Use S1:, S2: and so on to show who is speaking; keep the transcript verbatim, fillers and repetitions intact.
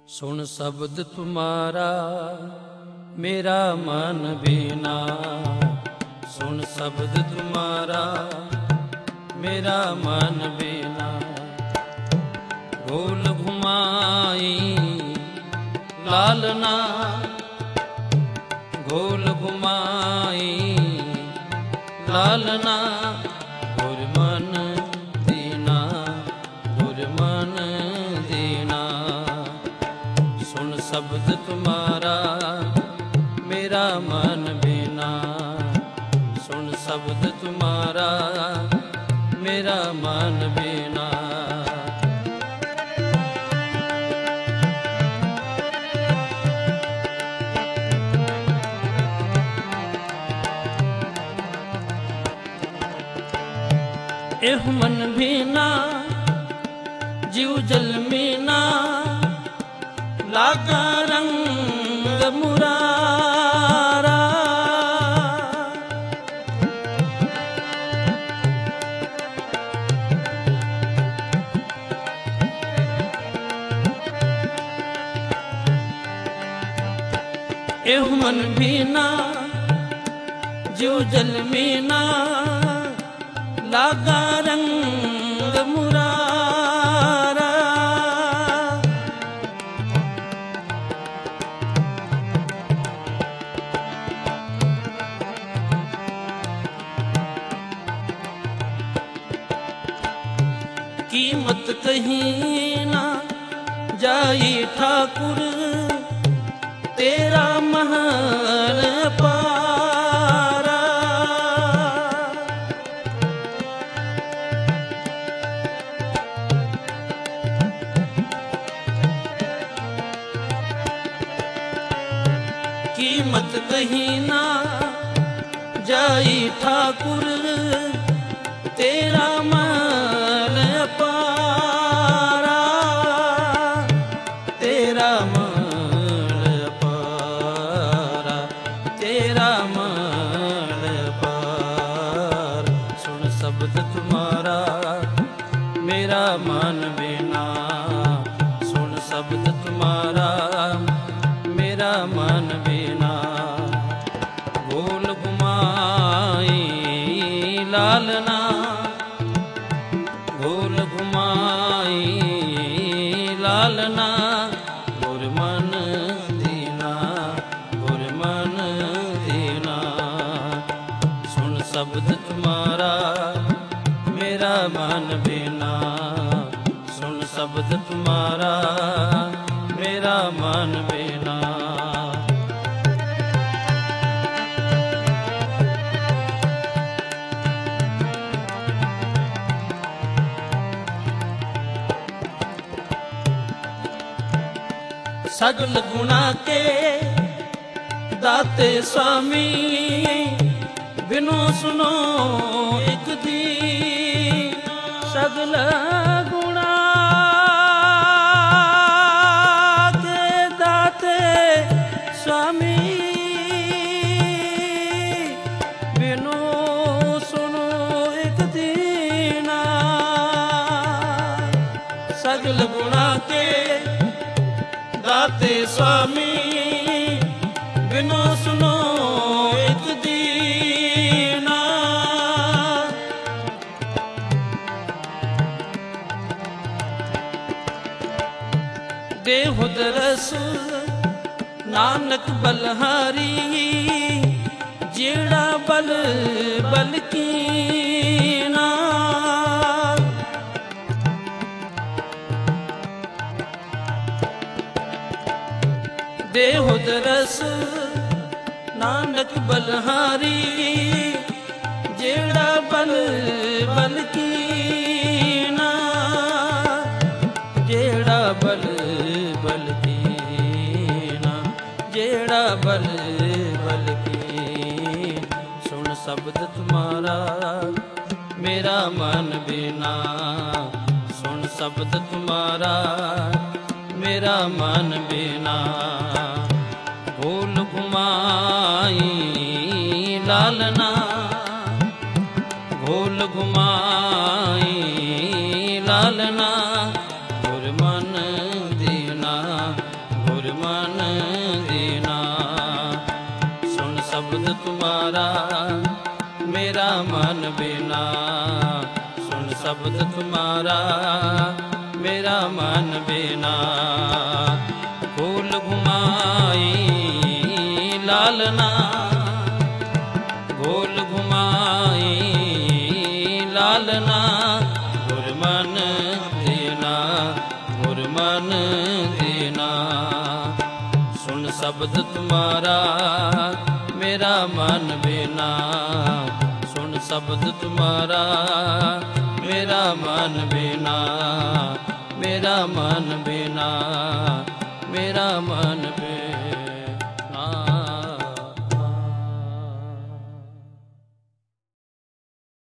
S1: सुन शब्द तुम्हारा मेरा मन बीना, सुन शब्द तुम्हारा मेरा मन बीना। गोल घुमाई लालना, गोल घुमाई लालना। गुर मन दीना, गुर मन दीना। सुन शब्द तुम्हारा मेरा मन बीना, सुन शब्द तुम्हारा मेरा मन बीना। एह मन बीना जीव जल मीना, लागा रंग मुरारा। एह मन बीना जीव जल मीना, लागा रंग मुरारा। कीमत कहीं ना जाई ठाकुर, तेरा महल पारा। कीमत कहीं ना जाई ठाकुर, तेरा महल पारा, तेरा महल पारा, तेरा महल पार। सुन शब्द तुम्हारा मेरा मन बीना, सुन शब्द तुम्हारा मेरा मन बीना। गोल घुमाई लालना, गोल घुमाई लालना। गुर मन दीना, गुर मन दीना। सुन शब्द तुम्हारा मेरा मन बीना, सुन शब्द तुम्हारा मेरा मन बीना। सगल गुणा के दाते स्वामी, बिनु सुनो एक दी। सगल गुणा के दाते स्वामी, बिनु सुनो एक दीना। सगल गुणा के दाते स्वामी, बिनु सुनो एक दीना। देहु दरस नानक बलहारी, जेड़ा बल बल कीना। देहु दरस नानक बलहारी, जेड़ा बल बल कीना, जेड़ा बल बल कीना, जेड़ा बल बल कीना। सुन शब्द तुम्हारा मेरा मन बीना, सुन शब्द तुम्हारा मेरा मन बीना। गोल घुमाई लालना, गोल घुमाई लालना। गुर मन दीना, गुर मन दीना। सुन शब्द तुम्हारा मेरा मन बिना, सुन शब्द तुम्हारा मेरा मन बिना। फूल घुमाई लालना, गोल घुमाई लालना, गुर मन दीना, गुर मन दीना। सुन शब्द तुम्हारा मेरा मन बिना, सुन शब्द तुम्हारा मेरा मन बिना, मेरा मन बिना, मेरा मन